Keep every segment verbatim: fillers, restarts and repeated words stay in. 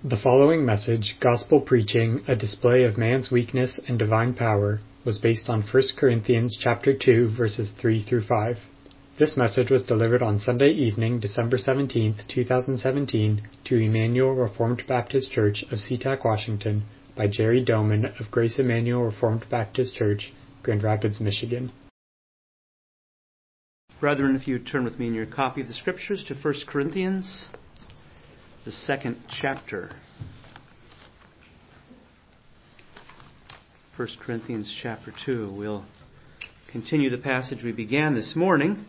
The following message, Gospel Preaching, a display of man's weakness and divine power, was based on First Corinthians chapter two, verses three through five. This message was delivered on Sunday evening, December seventeenth, twenty seventeen, to Emmanuel Reformed Baptist Church of SeaTac, Washington, by Jerry Doman of Grace Emmanuel Reformed Baptist Church, Grand Rapids, Michigan. Brethren, if you would turn with me in your copy of the Scriptures to First Corinthians, the second chapter. First Corinthians chapter two. We'll continue the passage we began this morning.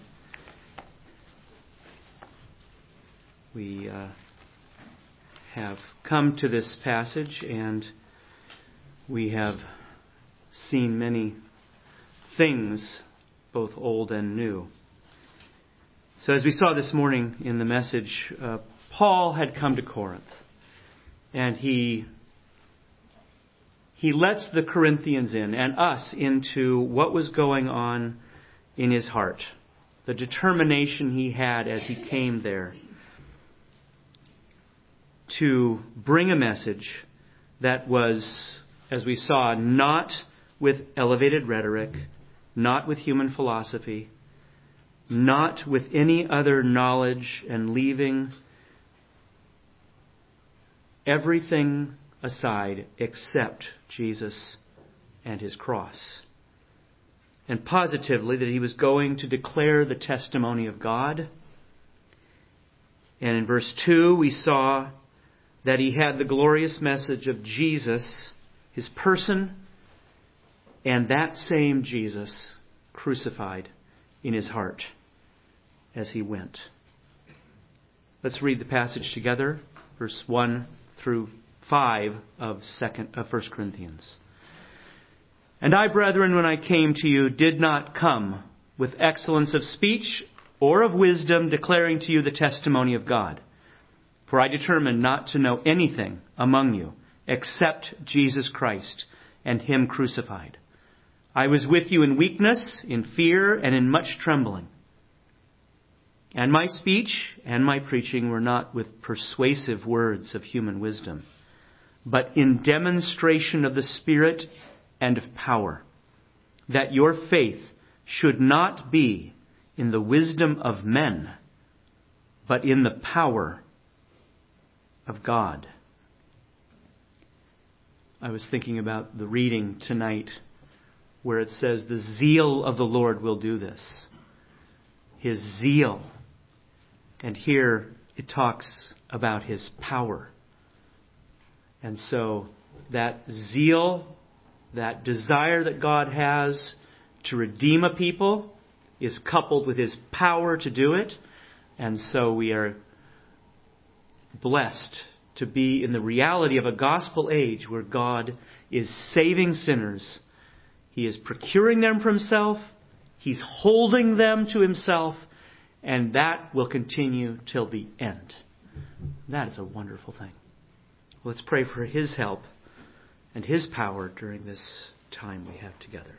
We uh, have come to this passage and we have seen many things, both old and new. So as we saw this morning in the message, uh, Paul had come to Corinth, and he he lets the Corinthians in and us into what was going on in his heart, the determination he had as he came there to bring a message that was, as we saw, not with elevated rhetoric, not with human philosophy, not with any other knowledge, and leaving everything aside except Jesus and His cross. And positively that he was going to declare the testimony of God. And in verse two we saw that he had the glorious message of Jesus, His person, and that same Jesus crucified in his heart as he went. Let's read the passage together, verse one through five of second of First Corinthians. And I, brethren, when I came to you, did not come with excellence of speech or of wisdom, declaring to you the testimony of God. For I determined not to know anything among you except Jesus Christ and Him crucified. I was with you in weakness, in fear, and in much trembling. And my speech and my preaching were not with persuasive words of human wisdom, but in demonstration of the Spirit and of power, that your faith should not be in the wisdom of men, but in the power of God. I was thinking about the reading tonight where it says, the zeal of the Lord will do this. His zeal. And here it talks about His power. And so that zeal, that desire that God has to redeem a people is coupled with His power to do it. And so we are blessed to be in the reality of a gospel age where God is saving sinners. He is procuring them for Himself. He's holding them to Himself. And that will continue till the end. That is a wonderful thing. Let's pray for His help and His power during this time we have together.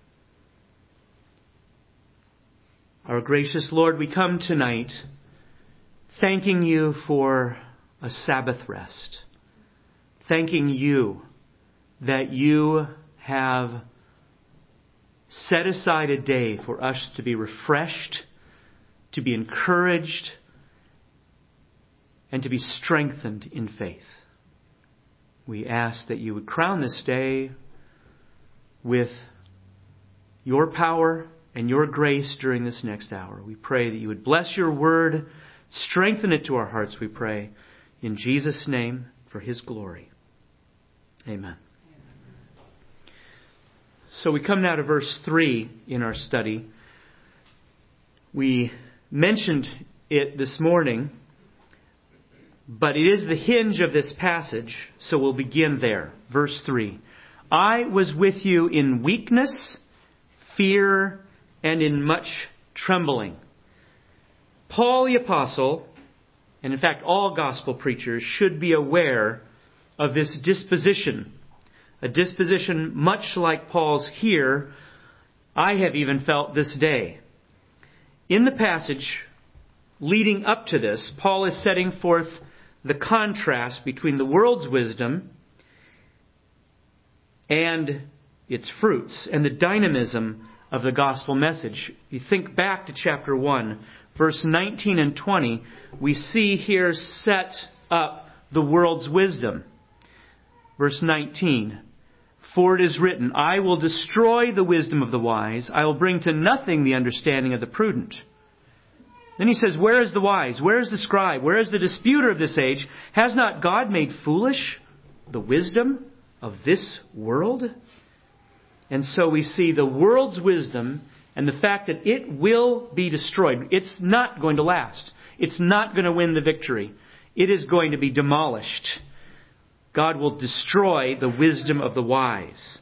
Our gracious Lord, we come tonight thanking You for a Sabbath rest. Thanking You that You have set aside a day for us to be refreshed, to be encouraged, and to be strengthened in faith. We ask that You would crown this day with Your power and Your grace during this next hour. We pray that You would bless Your word, strengthen it to our hearts, we pray, in Jesus' name, for His glory. Amen. So we come now to verse three in our study. We mentioned it this morning, but it is the hinge of this passage, so we'll begin there. Verse three. I was with you in weakness, fear, and in much trembling. Paul the Apostle, and in fact all gospel preachers, should be aware of this disposition. A disposition much like Paul's here, I have even felt this day. In the passage leading up to this, Paul is setting forth the contrast between the world's wisdom and its fruits and the dynamism of the gospel message. You think back to chapter one, verse nineteen and twenty, we see here set up the world's wisdom. Verse nineteen, for it is written, I will destroy the wisdom of the wise. I will bring to nothing the understanding of the prudent. Then he says, where is the wise? Where is the scribe? Where is the disputer of this age? Has not God made foolish the wisdom of this world? And so we see the world's wisdom and the fact that it will be destroyed. It's not going to last. It's not going to win the victory. It is going to be demolished. God will destroy the wisdom of the wise.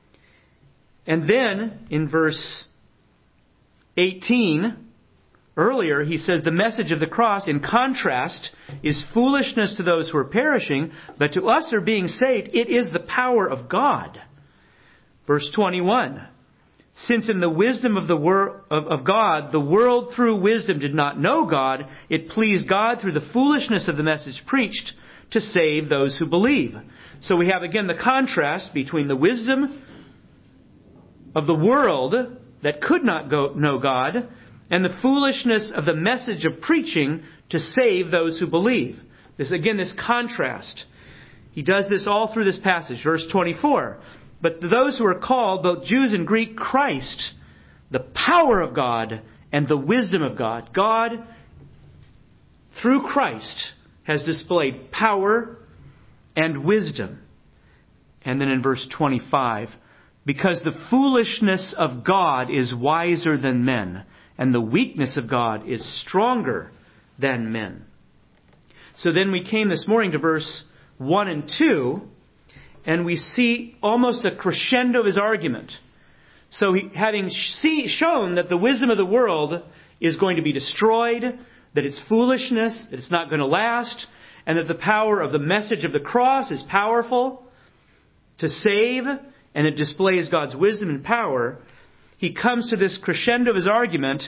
And then in verse eighteen, earlier he says the message of the cross, in contrast, is foolishness to those who are perishing, but to us who are being saved, it is the power of God. Verse twenty-one, since in the wisdom of the wor- of, of God, the world through wisdom did not know God, it pleased God through the foolishness of the message preached to save those who believe. So we have again the contrast between the wisdom of the world that could not go, know God and the foolishness of the message of preaching to save those who believe. This again, this contrast. He does this all through this passage. Verse twenty-four. But to those who are called, both Jews and Greek, Christ, the power of God and the wisdom of God. God, through Christ, has displayed power and wisdom. And then in verse twenty-five, because the foolishness of God is wiser than men, and the weakness of God is stronger than men. So then we came this morning to verse one and two, and we see almost a crescendo of his argument. So he, having see, shown that the wisdom of the world is going to be destroyed, that it's foolishness, that it's not going to last, and that the power of the message of the cross is powerful to save, and it displays God's wisdom and power, he comes to this crescendo of his argument.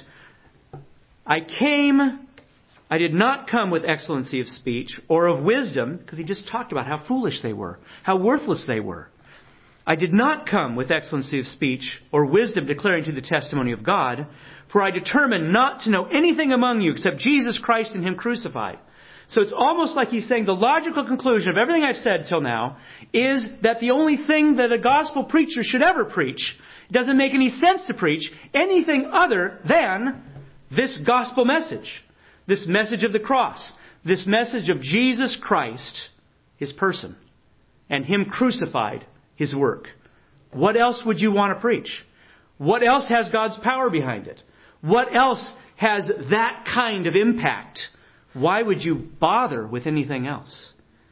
I came, I did not come with excellency of speech or of wisdom, because he just talked about how foolish they were, how worthless they were. I did not come with excellency of speech or wisdom declaring to the testimony of God, for I determined not to know anything among you except Jesus Christ and Him crucified. So it's almost like he's saying the logical conclusion of everything I've said till now is that the only thing that a gospel preacher should ever preach, it doesn't make any sense to preach anything other than this gospel message. This message of the cross. This message of Jesus Christ, His person, and Him crucified, His work. What else would you want to preach? What else has God's power behind it? What else has that kind of impact? Why would you bother with anything else?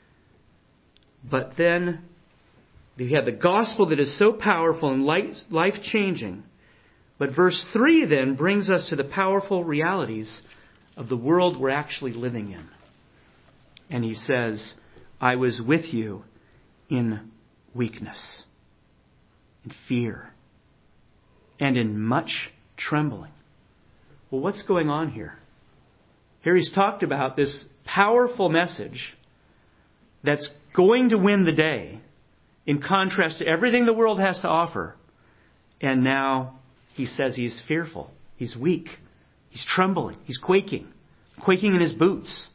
But then you have the gospel that is so powerful and life-changing. But verse three then brings us to the powerful realities of the world we're actually living in. And he says, I was with you in weakness, in fear, and in much trembling. Well, what's going on here? Here he's talked about this powerful message that's going to win the day in contrast to everything the world has to offer. And now he says he's fearful. He's weak. He's trembling. He's quaking. Quaking in his boots.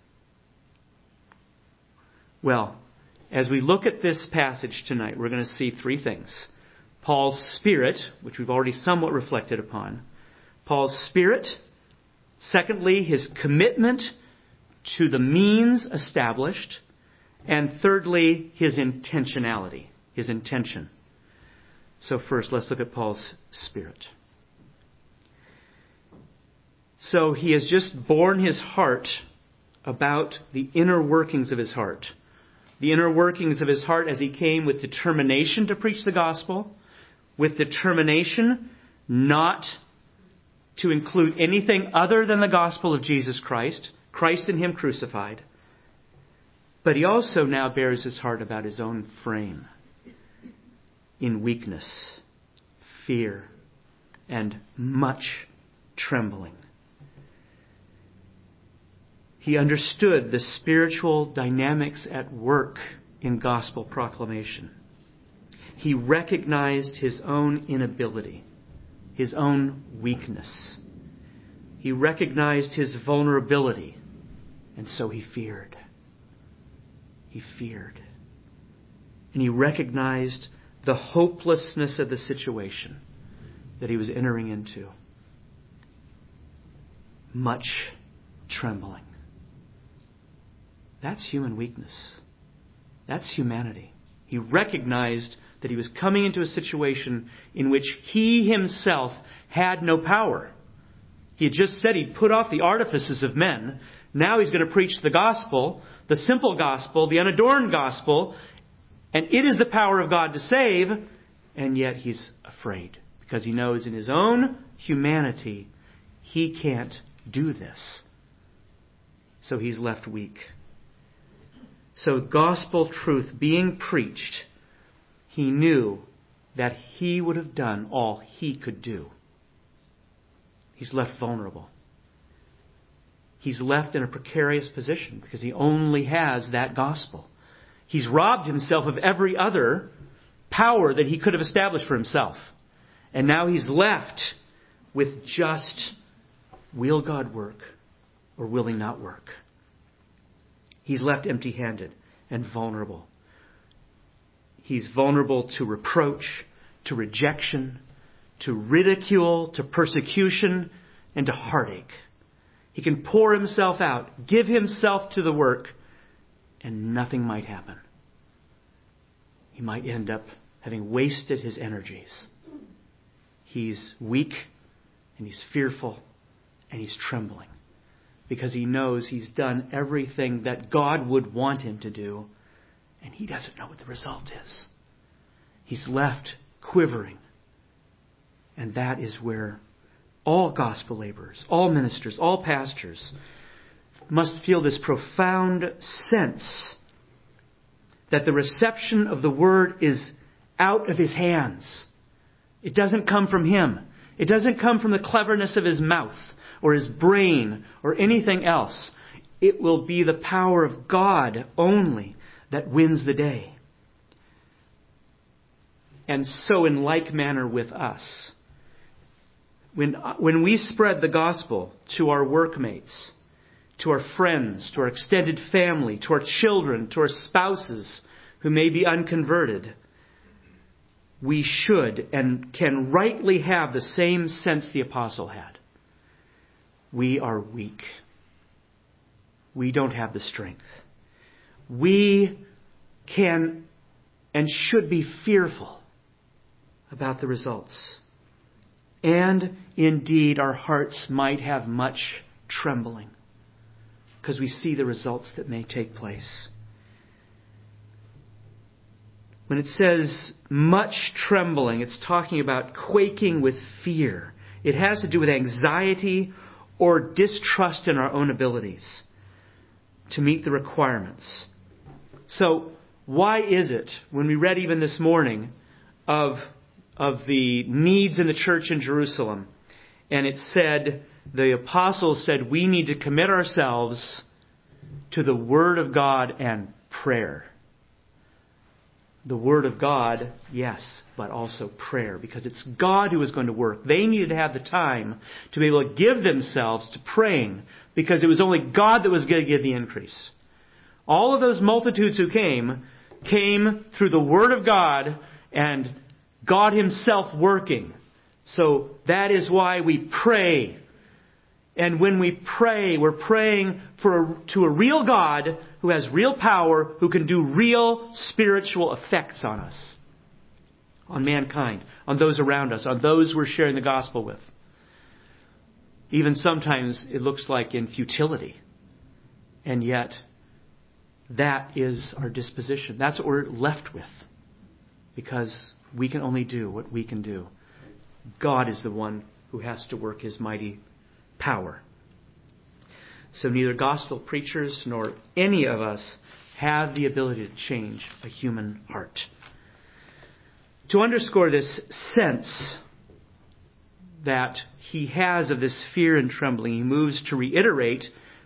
Well, as we look at this passage tonight, we're going to see three things. Paul's spirit, which we've already somewhat reflected upon. Paul's spirit. Secondly, his commitment to the means established. And thirdly, his intentionality, his intention. So first, let's look at Paul's spirit. So he has just borne his heart about the inner workings of his heart. The inner workings of his heart as he came with determination to preach the gospel, with determination not to include anything other than the gospel of Jesus Christ, Christ and Him crucified. But he also now bears his heart about his own frame in weakness, fear, and much trembling. He understood the spiritual dynamics at work in gospel proclamation. He recognized his own inability, his own weakness. He recognized his vulnerability, and so he feared. He feared. And he recognized the hopelessness of the situation that he was entering into. Much trembling. That's human weakness. That's humanity. He recognized that he was coming into a situation in which he himself had no power. He had just said he'd put off the artifices of men. Now he's going to preach the gospel, the simple gospel, the unadorned gospel, and it is the power of God to save, and yet he's afraid because he knows in his own humanity he can't do this. So he's left weak. So gospel truth being preached, he knew that he would have done all he could do. He's left vulnerable. He's left in a precarious position because he only has that gospel. He's robbed himself of every other power that he could have established for himself. And now he's left with just, will God work or will he not work? He's left empty-handed and vulnerable. He's vulnerable to reproach, to rejection, to ridicule, to persecution, and to heartache. He can pour himself out, give himself to the work, and nothing might happen. He might end up having wasted his energies. He's weak, and he's fearful, and he's trembling. Because he knows he's done everything that God would want him to do, and he doesn't know what the result is. He's left quivering. And that is where all gospel laborers, all ministers, all pastors must feel this profound sense that the reception of the word is out of his hands. It doesn't come from him. It doesn't come from the cleverness of his mouth or his brain or anything else. It will be the power of God only that wins the day. And so in like manner with us, when, when we spread the gospel to our workmates, to our friends, to our extended family, to our children, to our spouses who may be unconverted, we should and can rightly have the same sense the apostle had. We are weak. We don't have the strength. We can and should be fearful about the results. And indeed, our hearts might have much trembling because we see the results that may take place. When it says much trembling, it's talking about quaking with fear. It has to do with anxiety or distrust in our own abilities to meet the requirements. So, why is it, when we read even this morning of, of the needs in the church in Jerusalem, and it said, the apostles said, we need to commit ourselves to the Word of God and prayer. The Word of God, yes, but also prayer, because it's God who is going to work. They needed to have the time to be able to give themselves to praying, because it was only God that was going to give the increase. All of those multitudes who came, came through the Word of God and God Himself working. So that is why we pray. And when we pray, we're praying for a, to a real God who has real power, who can do real spiritual effects on us, on mankind, on those around us, on those we're sharing the gospel with. Even sometimes it looks like in futility. And yet, that is our disposition. That's what we're left with. Because we can only do what we can do. God is the one who has to work His mighty power. So neither gospel preachers nor any of us have the ability to change a human heart. To underscore this sense that he has of this fear and trembling, he moves to reiterate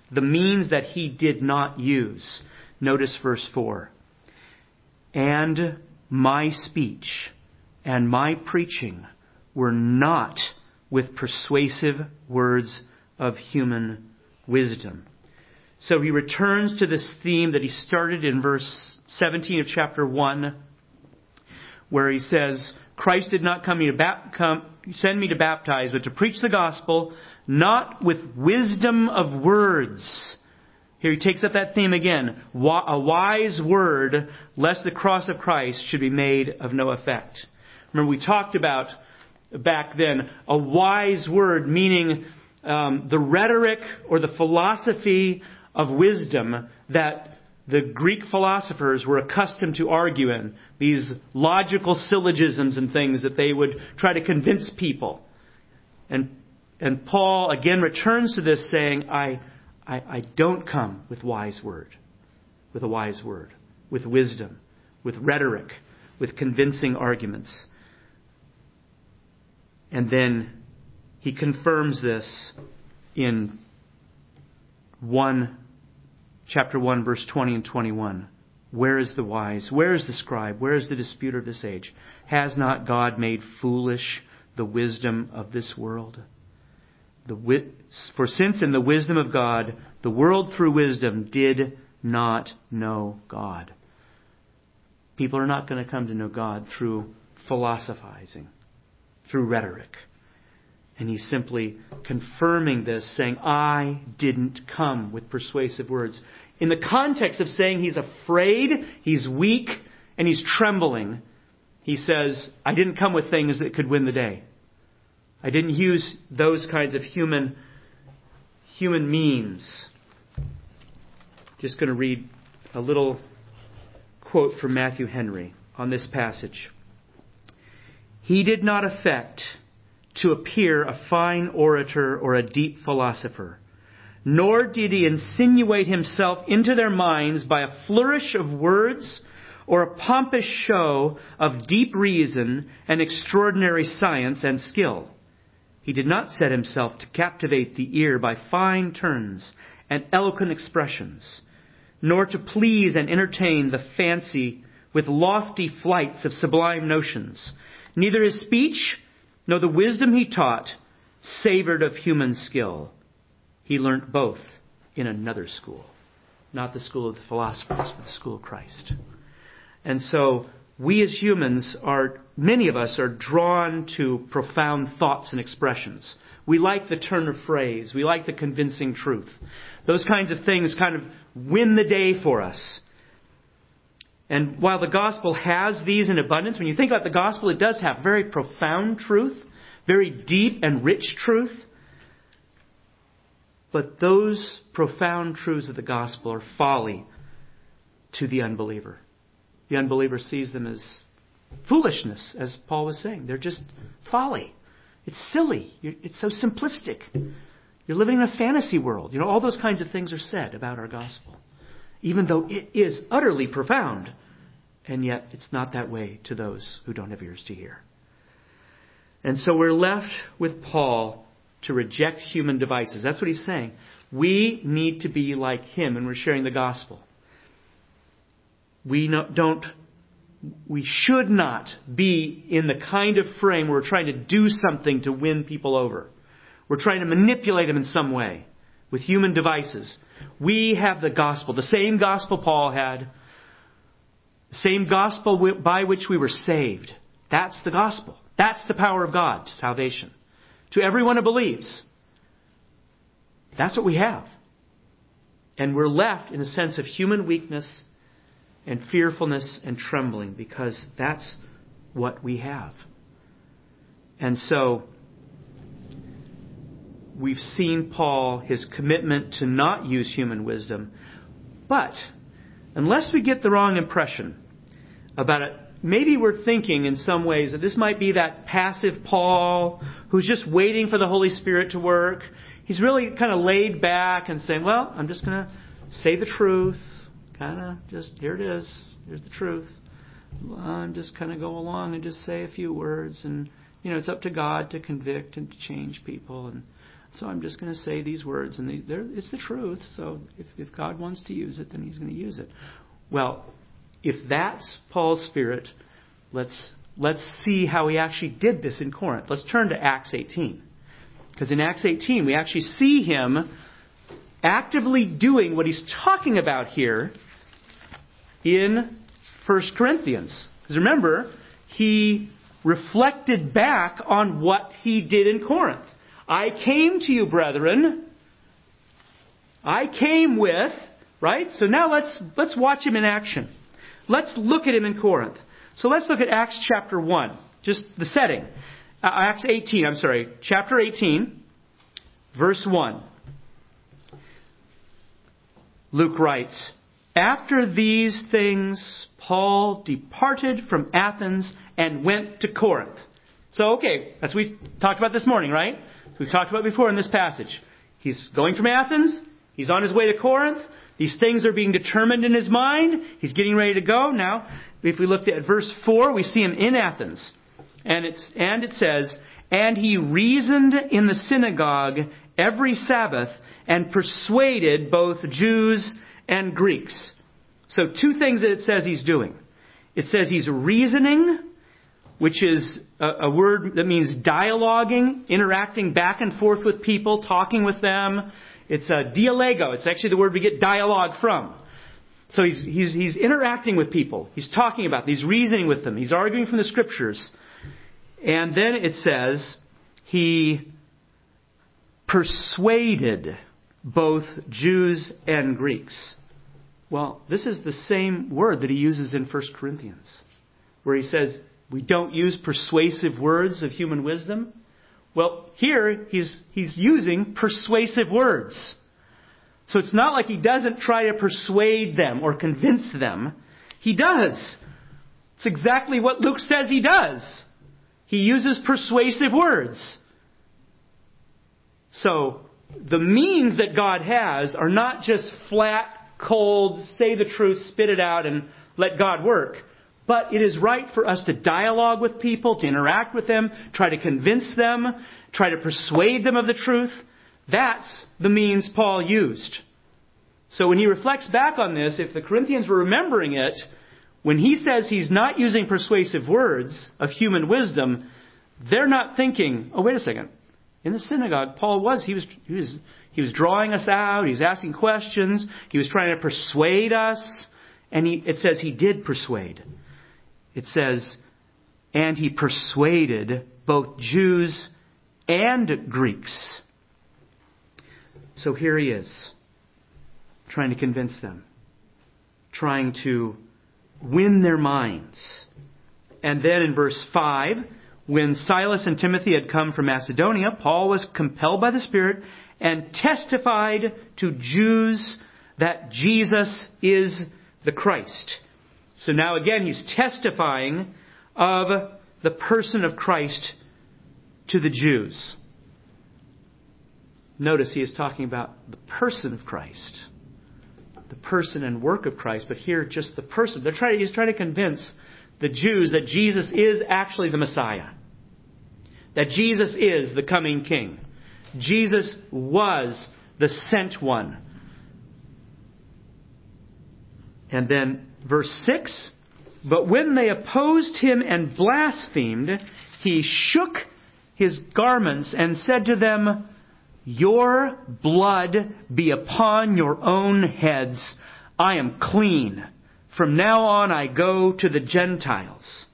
the means that he did not use. Notice verse four. And my speech and my preaching were not with persuasive words of human wisdom. So he returns to this theme that he started in verse seventeen of chapter one, where he says, Christ did not come, me to bap- come send me to baptize, but to preach the gospel, not with wisdom of words. Here he takes up that theme again. A wise word, lest the cross of Christ should be made of no effect. Remember, we talked about back then a wise word, meaning um, the rhetoric or the philosophy of wisdom that the Greek philosophers were accustomed to argue in. These logical syllogisms and things that they would try to convince people. And and Paul again returns to this saying, I, I, I don't come with wise word, with a wise word, with wisdom, with rhetoric, with convincing arguments. And then he confirms this in one, chapter one, verse twenty and twenty-one. Where is the wise? Where is the scribe? Where is the disputer of this age? Has not God made foolish the wisdom of this world? The, for since in the wisdom of God, the world through wisdom did not know God. People are not going to come to know God through philosophizing, through rhetoric. And he's simply confirming this, saying, I didn't come with persuasive words. In the context of saying he's afraid, he's weak, and he's trembling, he says, I didn't come with things that could win the day. I didn't use those kinds of human, human means. Just going to read a little quote from Matthew Henry on this passage. He did not affect to appear a fine orator or a deep philosopher, nor did he insinuate himself into their minds by a flourish of words or a pompous show of deep reason and extraordinary science and skill. He did not set himself to captivate the ear by fine turns and eloquent expressions, nor to please and entertain the fancy with lofty flights of sublime notions. Neither his speech nor the wisdom he taught savored of human skill. He learnt both in another school, not the school of the philosophers, but the school of Christ. And so we as humans are, many of us are drawn to profound thoughts and expressions. We like the turn of phrase. We like the convincing truth. Those kinds of things kind of win the day for us. And while the gospel has these in abundance, when you think about the gospel, it does have very profound truth, very deep and rich truth. But those profound truths of the gospel are folly to the unbeliever. The unbeliever sees them as foolishness, as Paul was saying. They're just folly. It's silly. It's so simplistic. You're living in a fantasy world. You know, all those kinds of things are said about our gospel, even though it is utterly profound. And yet it's not that way to those who don't have ears to hear. And so we're left with Paul to reject human devices. That's what he's saying. We need to be like him when we're sharing the gospel. We don't, we should not be in the kind of frame where we're trying to do something to win people over. We're trying to manipulate them in some way with human devices. We have the gospel, the same gospel Paul had, the same gospel by which we were saved. That's the gospel. That's the power of God to salvation. To everyone who believes. That's what we have. And we're left in a sense of human weakness and fearfulness and trembling because that's what we have. And so we've seen Paul, his commitment to not use human wisdom. But unless we get the wrong impression about it, maybe we're thinking in some ways that this might be that passive Paul who's just waiting for the Holy Spirit to work. He's really kind of laid back and saying, well, I'm just going to say the truth. Kind of just, here it is. Here's the truth. I'm just kind of go along and just say a few words. And, you know, it's up to God to convict and to change people. And So I'm just going to say these words, and they, it's the truth. So if, if God wants to use it, then He's going to use it. Well, if that's Paul's spirit, let's let's see how he actually did this in Corinth. Let's turn to Acts eighteen. Because in Acts eighteen, we actually see him actively doing what he's talking about here in First Corinthians. Because remember, he reflected back on what he did in Corinth. I came to you, brethren. I came with, right? So now let's let's watch him in action. Let's look at him in Corinth. So let's look at Acts chapter one. Just the setting. Uh, Acts eighteen, I'm sorry. Chapter eighteen, verse one. Luke writes, after these things, Paul departed from Athens and went to Corinth. So, okay, that's what we talked about this morning, right? We've talked about before in this passage. He's going from Athens. He's on his way to Corinth. These things are being determined in his mind. He's getting ready to go. Now, if we looked at verse four, we see him in Athens. And it's and it says, and he reasoned in the synagogue every Sabbath and persuaded both Jews and Greeks. So two things that it says he's doing. It says he's reasoning, which is a, a word that means dialoguing, interacting back and forth with people, talking with them. It's a dialego. It's actually the word we get dialogue from. So he's, he's, he's interacting with people. He's talking about them. He's reasoning with them. He's arguing from the Scriptures. And then it says he persuaded both Jews and Greeks. Well, this is the same word that he uses in First Corinthians, where he says we don't use persuasive words of human wisdom. Well, here he's he's using persuasive words. So it's not like he doesn't try to persuade them or convince them. He does. It's exactly what Luke says he does. He uses persuasive words. So the means that God has are not just flat, cold, say the truth, spit it out, and let God work. But it is right for us to dialogue with people, to interact with them, try to convince them, try to persuade them of the truth. That's the means Paul used. So when he reflects back on this, if the Corinthians were remembering it, when he says he's not using persuasive words of human wisdom, they're not thinking, oh, wait a second. In the synagogue, Paul was, he was, he was, he was drawing us out. He was asking questions. He was trying to persuade us. And he, it says he did persuade. It says, and he persuaded both Jews and Greeks. So here he is, trying to convince them, trying to win their minds. And then in verse five, when Silas and Timothy had come from Macedonia, Paul was compelled by the Spirit and testified to Jews that Jesus is the Christ. So now again, he's testifying of the person of Christ to the Jews. Notice he is talking about the person of Christ. The person and work of Christ, but here just the person. They're trying, he's trying to convince the Jews that Jesus is actually the Messiah. That Jesus is the coming King. Jesus was the sent one. And then verse six, but when they opposed him and blasphemed, he shook his garments and said to them, your blood be upon your own heads. I am clean. From now on I go to the Gentiles.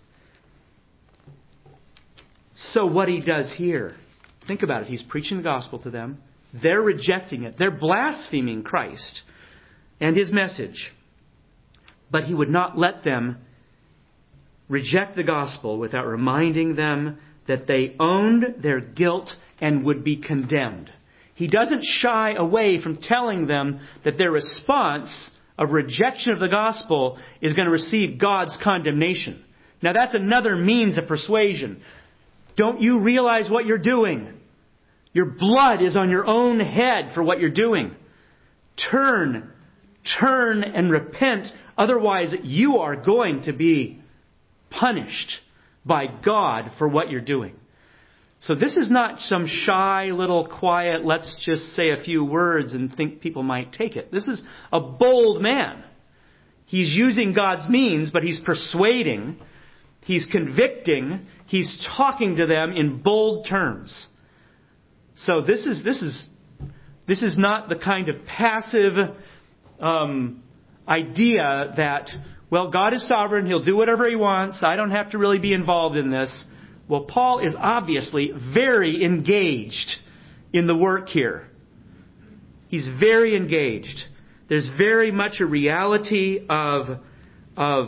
So what he does here, think about it. He's preaching the gospel to them. They're rejecting it. They're blaspheming Christ and his message. But he would not let them reject the gospel without reminding them that they owned their guilt and would be condemned. He doesn't shy away from telling them that their response of rejection of the gospel is going to receive God's condemnation. Now that's another means of persuasion. Don't you realize what you're doing? Your blood is on your own head for what you're doing. Turn, turn and repent. Otherwise you are going to be punished by God for what you're doing. So this is not some shy little quiet, let's just say a few words and think people might take it. This is a bold man. He's using God's means, but he's persuading, he's convicting, he's talking to them in bold terms. So this is this is this is not the kind of passive um, idea that, well, God is sovereign, He'll do whatever He wants, I don't have to really be involved in this. Well, Paul is obviously very engaged in the work here. He's very engaged. There's very much a reality of, of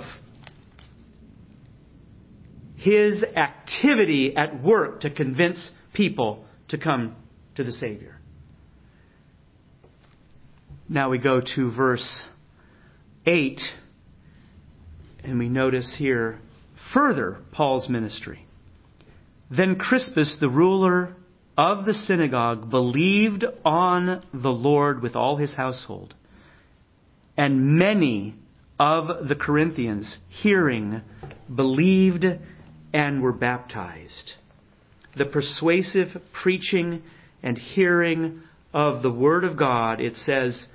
his activity at work to convince people to come to the Savior. Now we go to verse eight, and we notice here further Paul's ministry. Then Crispus, the ruler of the synagogue, believed on the Lord with all his household. And many of the Corinthians, hearing, believed and were baptized. The persuasive preaching and hearing of the Word of God, it says,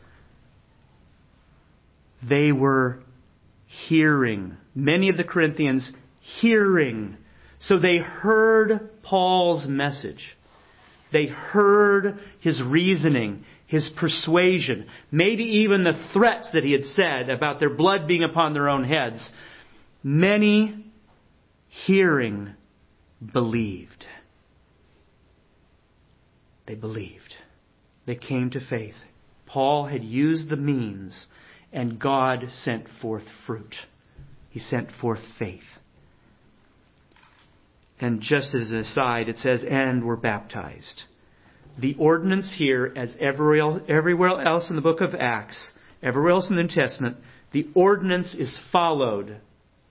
they were hearing. Many of the Corinthians hearing. So they heard Paul's message. They heard his reasoning, his persuasion, maybe even the threats that he had said about their blood being upon their own heads. Many hearing believed. They believed. They came to faith. Paul had used the means, and God sent forth fruit. He sent forth faith. And just as an aside, it says, and were baptized. The ordinance here, as everywhere else in the book of Acts, everywhere else in the New Testament, the ordinance is followed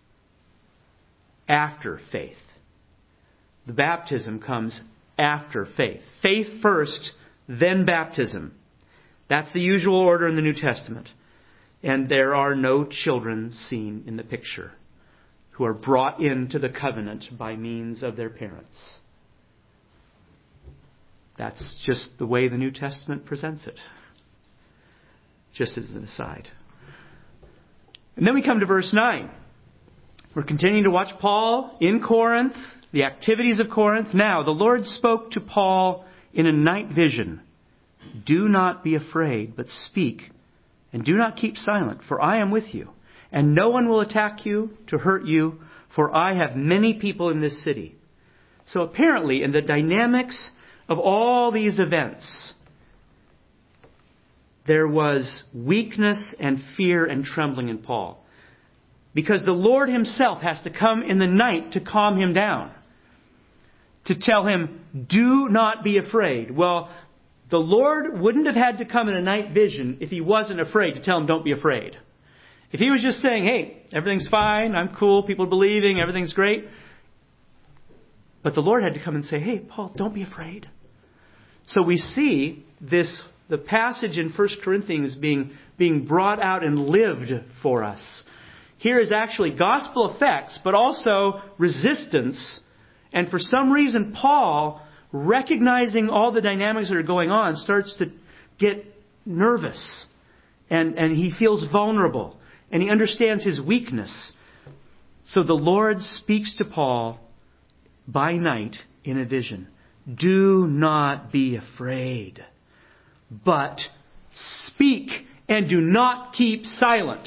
after faith. The baptism comes after faith. Faith first, then baptism. That's the usual order in the New Testament. And there are no children seen in the picture who are brought into the covenant by means of their parents. That's just the way the New Testament presents it. Just as an aside. And then we come to verse nine. We're continuing to watch Paul in Corinth, the activities of Corinth. Now, the Lord spoke to Paul in a night vision. Do not be afraid, but speak, and do not keep silent, for I am with you. And no one will attack you to hurt you, for I have many people in this city. So apparently, in the dynamics of all these events, there was weakness and fear and trembling in Paul. Because the Lord Himself has to come in the night to calm him down. To tell him, do not be afraid. Well, the Lord wouldn't have had to come in a night vision if He wasn't afraid to tell him, don't be afraid. If He was just saying, hey, everything's fine, I'm cool, people are believing, everything's great. But the Lord had to come and say, hey, Paul, don't be afraid. So we see this, the passage in First Corinthians being, being brought out and lived for us. Here is actually gospel effects, but also resistance. And for some reason, Paul, recognizing all the dynamics that are going on, starts to get nervous. And, and he feels vulnerable. And he understands his weakness. So the Lord speaks to Paul by night in a vision. Do not be afraid, but speak and do not keep silent.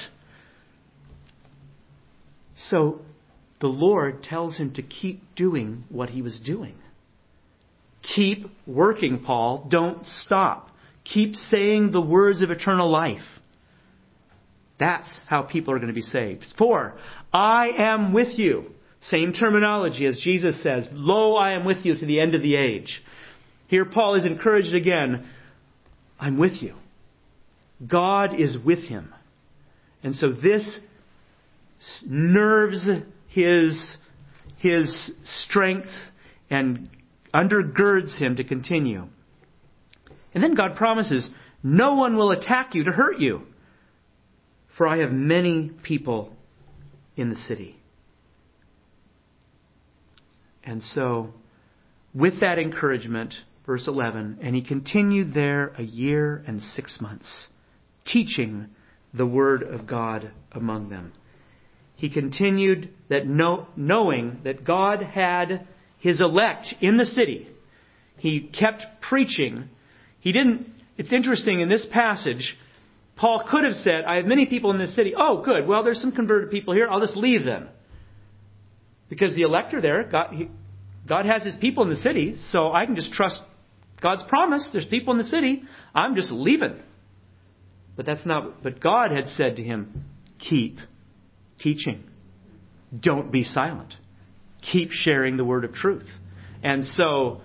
So the Lord tells him to keep doing what he was doing. Keep working, Paul. Don't stop. Keep saying the words of eternal life. That's how people are going to be saved. For I am with you. Same terminology as Jesus says, lo, I am with you to the end of the age. Here Paul is encouraged again. I'm with you. God is with him. And so this nerves his, his strength and undergirds him to continue. And then God promises, no one will attack you to hurt you. For I have many people in the city. And so with that encouragement, verse eleven, and he continued there a year and six months, teaching the word of God among them. He continued that know, knowing that God had his elect in the city. He kept preaching. He didn't, it's interesting in this passage, Paul could have said, I have many people in this city. Oh, good. Well, there's some converted people here. I'll just leave them. Because the elect are there. God, he, God has his people in the city, so I can just trust God's promise. There's people in the city. I'm just leaving. But that's not, but God had said to him, keep teaching. Don't be silent. Keep sharing the word of truth. And so,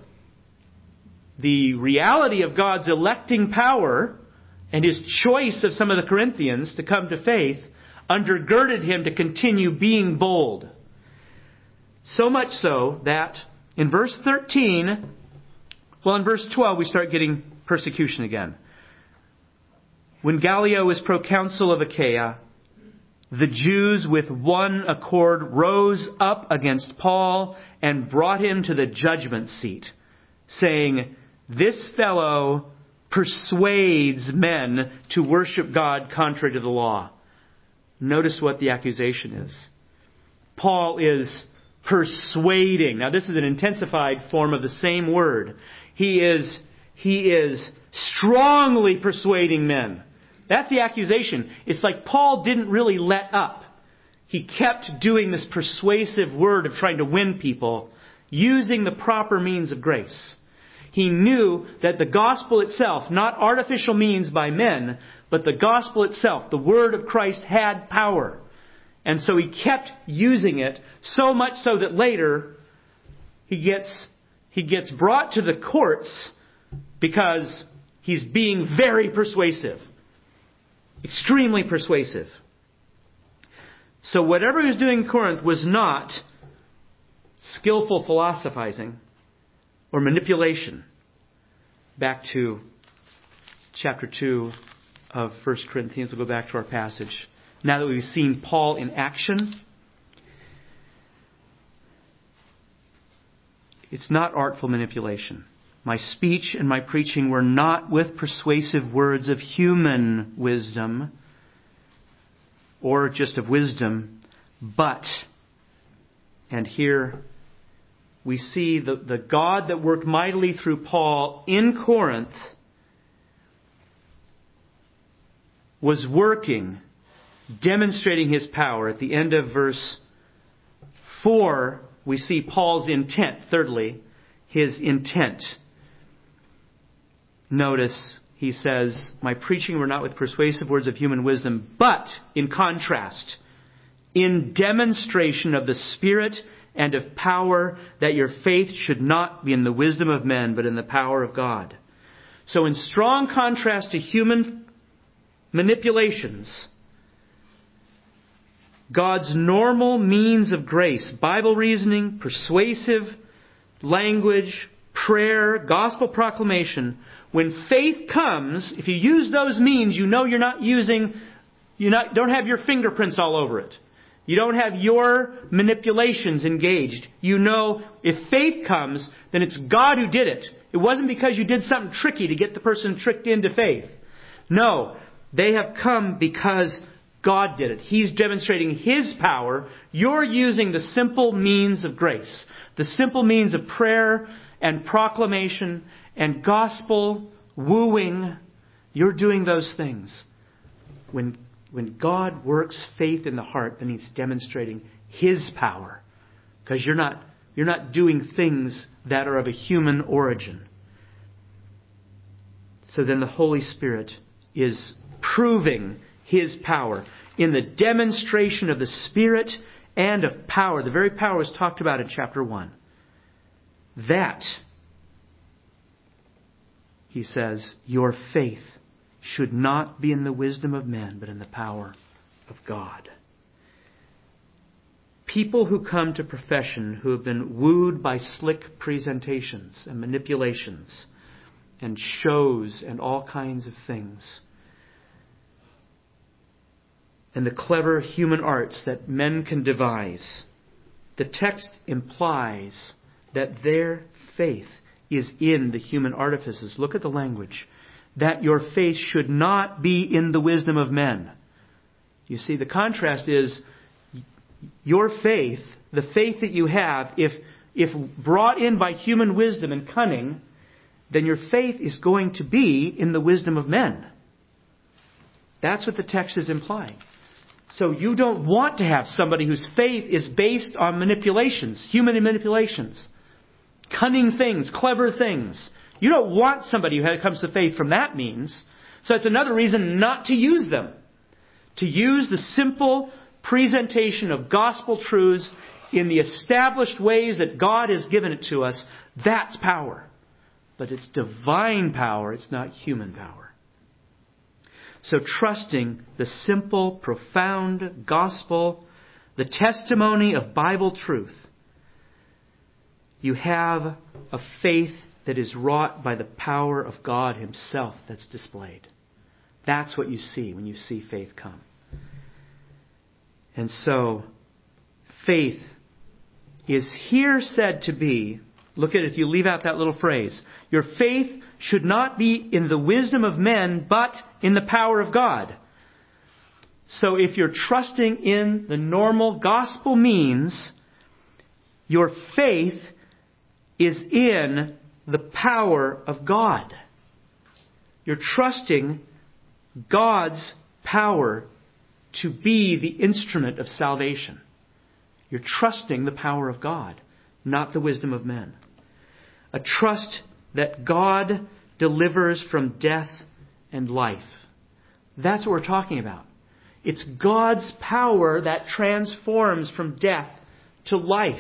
the reality of God's electing power and his choice of some of the Corinthians to come to faith undergirded him to continue being bold. So much so that in verse thirteen, well, in verse twelve, we start getting persecution again. When Gallio was proconsul of Achaia, the Jews with one accord rose up against Paul and brought him to the judgment seat, saying, this fellow persuades men to worship God contrary to the law. Notice what the accusation is. Paul is persuading. Now this is an intensified form of the same word. He is, he is strongly persuading men. That's the accusation. It's like Paul didn't really let up. He kept doing this persuasive word of trying to win people using the proper means of grace. He knew that the gospel itself, not artificial means by men, but the gospel itself, the word of Christ, had power. And so he kept using it, so much so that later he gets, he gets brought to the courts because he's being very persuasive. Extremely persuasive. So whatever he was doing in Corinth was not skillful philosophizing or manipulation. Back to chapter two of First Corinthians. We'll go back to our passage. Now that we've seen Paul in action, it's not artful manipulation. My speech and my preaching were not with persuasive words of human wisdom or just of wisdom, but, and here we see the, the God that worked mightily through Paul in Corinth was working, demonstrating his power. At the end of verse four, we see Paul's intent. Thirdly, his intent. Notice, he says, my preaching were not with persuasive words of human wisdom, but, in contrast, in demonstration of the Spirit and of power, that your faith should not be in the wisdom of men, but in the power of God. So in strong contrast to human manipulations, God's normal means of grace, Bible reasoning, persuasive language, prayer, gospel proclamation, when faith comes, if you use those means, you know you're not using, you not don't have your fingerprints all over it. You don't have your manipulations engaged. You know if faith comes, then it's God who did it. It wasn't because you did something tricky to get the person tricked into faith. No, they have come because God did it. He's demonstrating His power. You're using the simple means of grace, the simple means of prayer and proclamation and gospel wooing. You're doing those things. When When God works faith in the heart, then He's demonstrating His power. Because you're not, you're not doing things that are of a human origin. So then the Holy Spirit is proving His power in the demonstration of the Spirit and of power. The very power is talked about in chapter one. That, he says, your faith should not be in the wisdom of men, but in the power of God. People who come to profession who have been wooed by slick presentations and manipulations and shows and all kinds of things, and the clever human arts that men can devise, the text implies that their faith is in the human artifices. Look at the language. That your faith should not be in the wisdom of men. You see, the contrast is your faith, the faith that you have, if, if brought in by human wisdom and cunning, then your faith is going to be in the wisdom of men. That's what the text is implying. So you don't want to have somebody whose faith is based on manipulations, human manipulations, cunning things, clever things. You don't want somebody who comes to faith from that means. So it's another reason not to use them. To use the simple presentation of gospel truths in the established ways that God has given it to us, that's power. But it's divine power, it's not human power. So trusting the simple, profound gospel, the testimony of Bible truth, you have a faith that is wrought by the power of God Himself that's displayed. That's what you see when you see faith come. And so, faith is here said to be, look at it if you leave out that little phrase, your faith should not be in the wisdom of men, but in the power of God. So if you're trusting in the normal gospel means, your faith is in the power of God. You're trusting God's power to be the instrument of salvation. You're trusting the power of God, not the wisdom of men. A trust that God delivers from death and life. That's what we're talking about. It's God's power that transforms from death to life.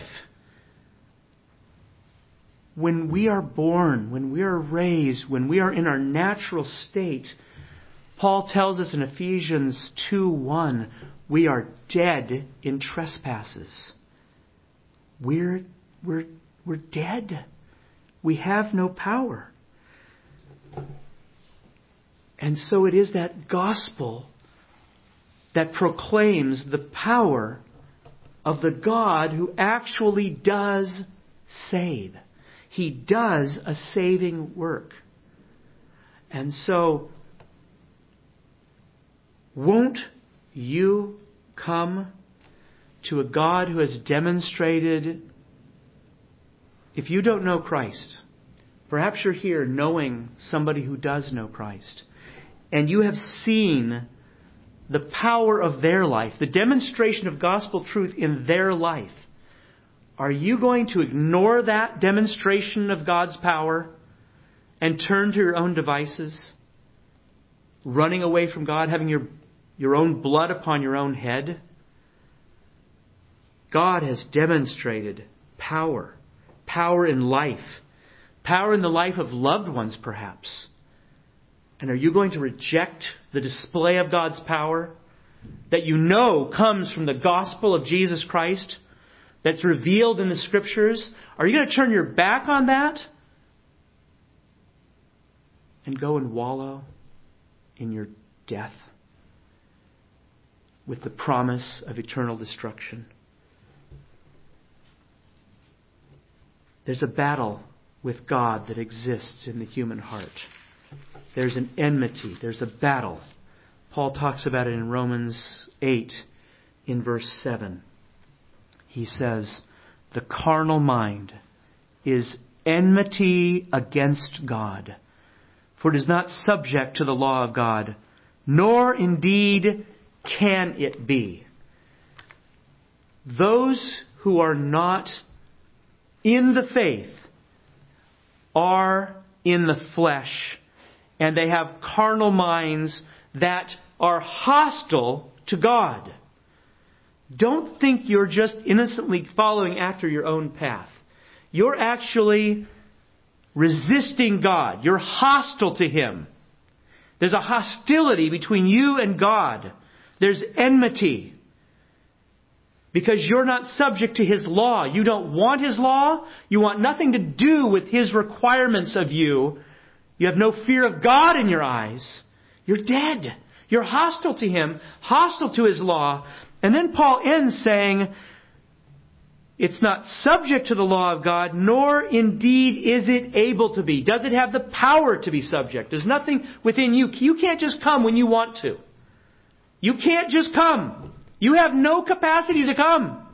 When we are born, when we are raised, when we are in our natural state, Paul tells us in Ephesians two one, we are dead in trespasses. We're, we're, we're dead. We have no power. And so it is that gospel that proclaims the power of the God who actually does save. He does a saving work. And so, won't you come to a God who has demonstrated, if you don't know Christ, perhaps you're here knowing somebody who does know Christ, and you have seen the power of their life, the demonstration of gospel truth in their life. Are you going to ignore that demonstration of God's power and turn to your own devices, running away from God, having your, your own blood upon your own head? God has demonstrated power, power in life, power in the life of loved ones perhaps. And are you going to reject the display of God's power that you know comes from the gospel of Jesus Christ, that's revealed in the Scriptures? Are you going to turn your back on that and go and wallow in your death with the promise of eternal destruction? There's a battle with God that exists in the human heart. There's an enmity. There's a battle. Paul talks about it in Romans eight in verse seven. He says, the carnal mind is enmity against God, for it is not subject to the law of God, nor indeed can it be. Those who are not in the faith are in the flesh, and they have carnal minds that are hostile to God. Don't think you're just innocently following after your own path. You're actually resisting God. You're hostile to Him. There's a hostility between you and God. There's enmity. Because you're not subject to His law. You don't want His law. You want nothing to do with His requirements of you. You have no fear of God in your eyes. You're dead. You're hostile to Him, hostile to His law. And then Paul ends saying, It's not subject to the law of God, nor indeed is it able to be. Does it have the power to be subject? There's nothing within you. You can't just come when you want to. You can't just come. You have no capacity to come.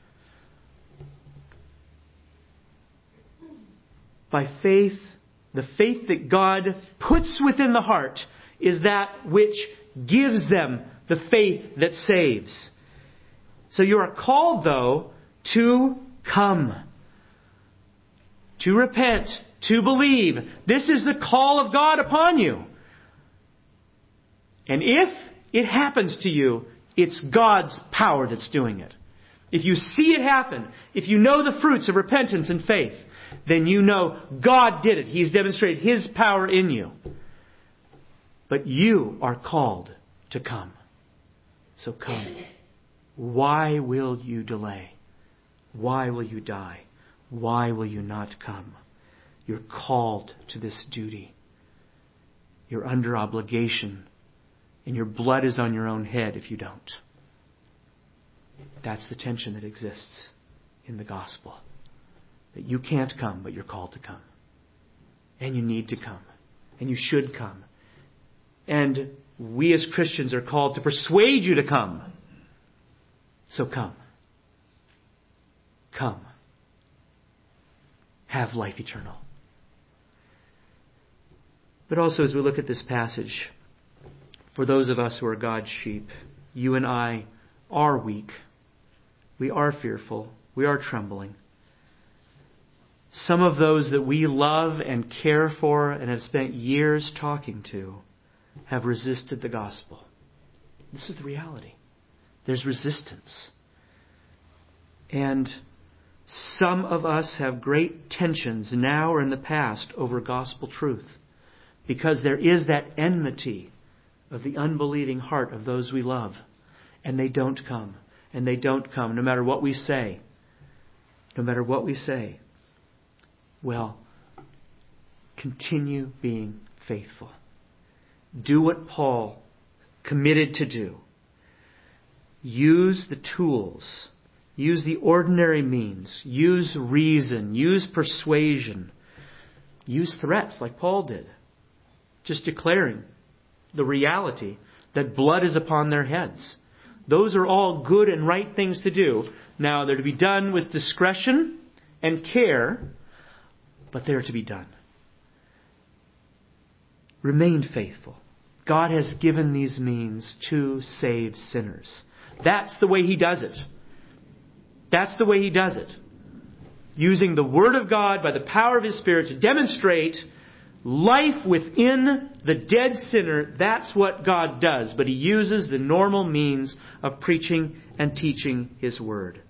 By faith, the faith that God puts within the heart is that which gives them the faith that saves. So you are called, though, to come, to repent, to believe. This is the call of God upon you. And if it happens to you, it's God's power that's doing it. If you see it happen, if you know the fruits of repentance and faith, then you know God did it. He's demonstrated His power in you. But you are called to come. So come. Why will you delay? Why will you die? Why will you not come? You're called to this duty. You're under obligation. And your blood is on your own head if you don't. That's the tension that exists in the gospel. That you can't come, but you're called to come. And you need to come. And you should come. And we as Christians are called to persuade you to come. So come. Come. Have life eternal. But also as we look at this passage, for those of us who are God's sheep, you and I are weak. We are fearful. We are trembling. Some of those that we love and care for and have spent years talking to have resisted the gospel. This is the reality. There's resistance. And some of us have great tensions now or in the past over gospel truth because there is that enmity of the unbelieving heart of those we love. And they don't come. And they don't come no matter what we say. No matter what we say. Well, continue being faithful. Do what Paul committed to do. Use the tools. Use the ordinary means. Use reason. Use persuasion. Use threats like Paul did. Just declaring the reality that blood is upon their heads. Those are all good and right things to do. Now, they're to be done with discretion and care, but they're to be done. Remain faithful. God has given these means to save sinners. That's the way He does it. That's the way He does it. Using the Word of God by the power of His Spirit to demonstrate life within the dead sinner. That's what God does. But He uses the normal means of preaching and teaching His Word.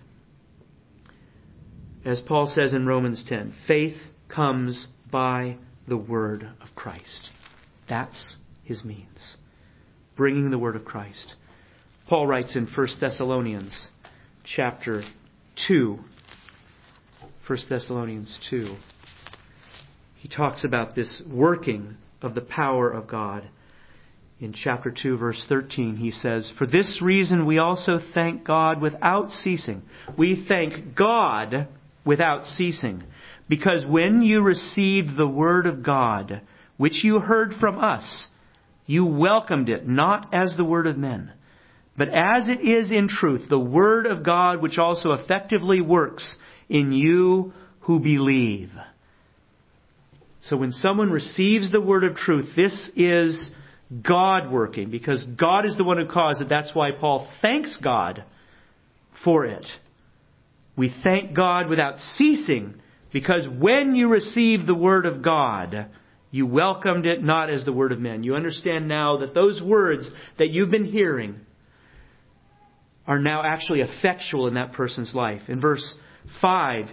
As Paul says in Romans ten, faith comes by the Word of Christ. That's His means. Bringing the Word of Christ. Paul writes in First Thessalonians chapter two. First Thessalonians two. He talks about this working of the power of God. In chapter two, verse thirteen, he says, for this reason we also thank God without ceasing. We thank God without ceasing. Because when you received the word of God, which you heard from us, you welcomed it, not as the word of men, but as it is in truth, the word of God, which also effectively works in you who believe. So when someone receives the word of truth, this is God working, because God is the one who caused it. That's why Paul thanks God for it. We thank God without ceasing, because when you received the word of God, you welcomed it not as the word of men. You understand now that those words that you've been hearing are now actually effectual in that person's life. In verse five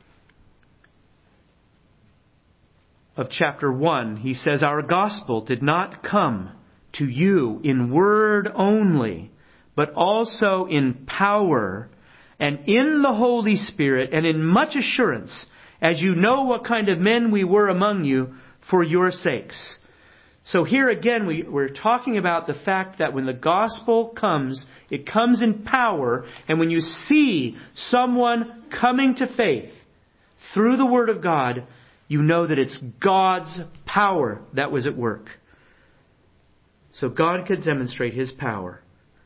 of chapter one, he says, our gospel did not come to you in word only, but also in power and in the Holy Spirit and in much assurance, as you know what kind of men we were among you for your sakes. So here again, we, we're talking about the fact that when the gospel comes, it comes in power. And when you see someone coming to faith through the Word of God, you know that it's God's power that was at work. So God could demonstrate His power.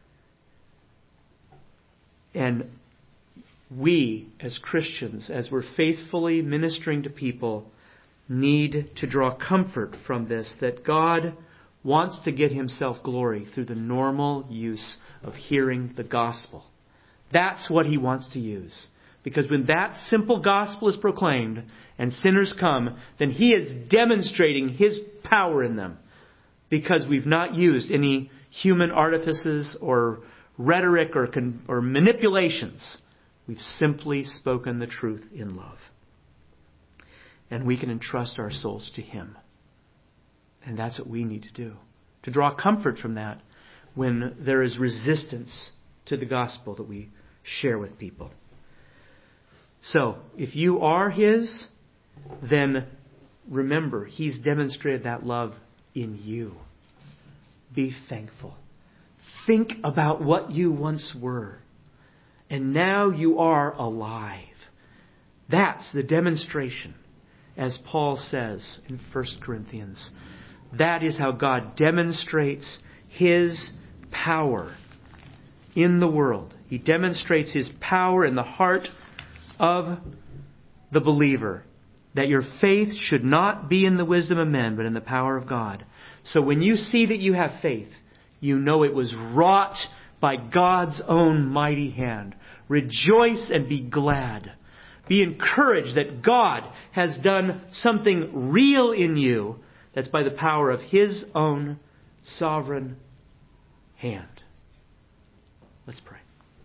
And we, as Christians, as we're faithfully ministering to people, need to draw comfort from this, that God wants to get Himself glory through the normal use of hearing the gospel. That's what He wants to use. Because when that simple gospel is proclaimed and sinners come, then He is demonstrating His power in them. Because we've not used any human artifices or rhetoric or, con- or manipulations. We've simply spoken the truth in love. And we can entrust our souls to Him. And that's what we need to do. To draw comfort from that when there is resistance to the gospel that we share with people. So, if you are His, then remember, He's demonstrated that love in you. Be thankful. Think about what you once were. And now you are alive. That's the demonstration. As Paul says in First Corinthians, that is how God demonstrates His power in the world. He demonstrates His power in the heart of the believer. That your faith should not be in the wisdom of men, but in the power of God. So when you see that you have faith, you know it was wrought by God's own mighty hand. Rejoice and be glad. Be encouraged that God has done something real in you that's by the power of His own sovereign hand. Let's pray.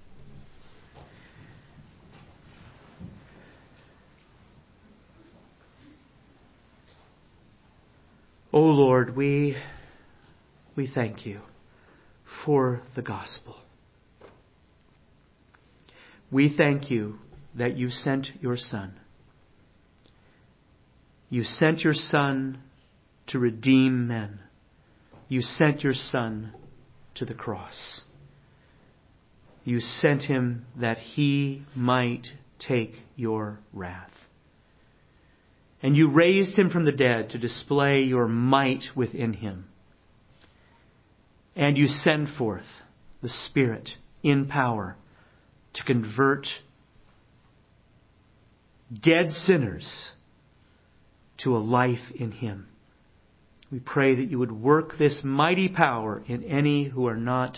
O Lord, we, we thank You for the gospel. We thank You that You sent Your Son. You sent Your Son to redeem men. You sent Your Son to the cross. You sent Him that He might take Your wrath. And You raised Him from the dead to display Your might within Him. And You send forth the Spirit in power to convert dead sinners to a life in Him. We pray that You would work this mighty power in any who are not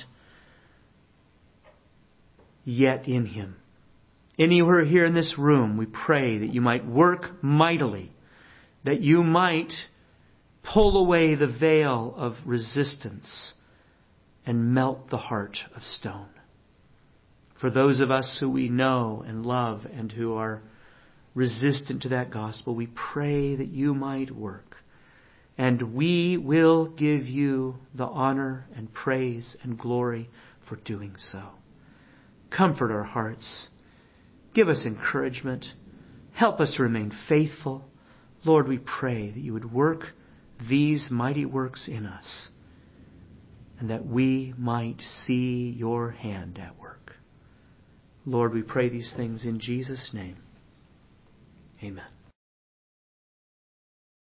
yet in Him. Any who are here in this room, we pray that You might work mightily, that You might pull away the veil of resistance and melt the heart of stone. For those of us who we know and love and who are resistant to that gospel, we pray that You might work. And we will give You the honor and praise and glory for doing so. Comfort our hearts. Give us encouragement. Help us to remain faithful. Lord, we pray that You would work these mighty works in us, and that we might see Your hand at work. Lord, we pray these things in Jesus' name. Amen.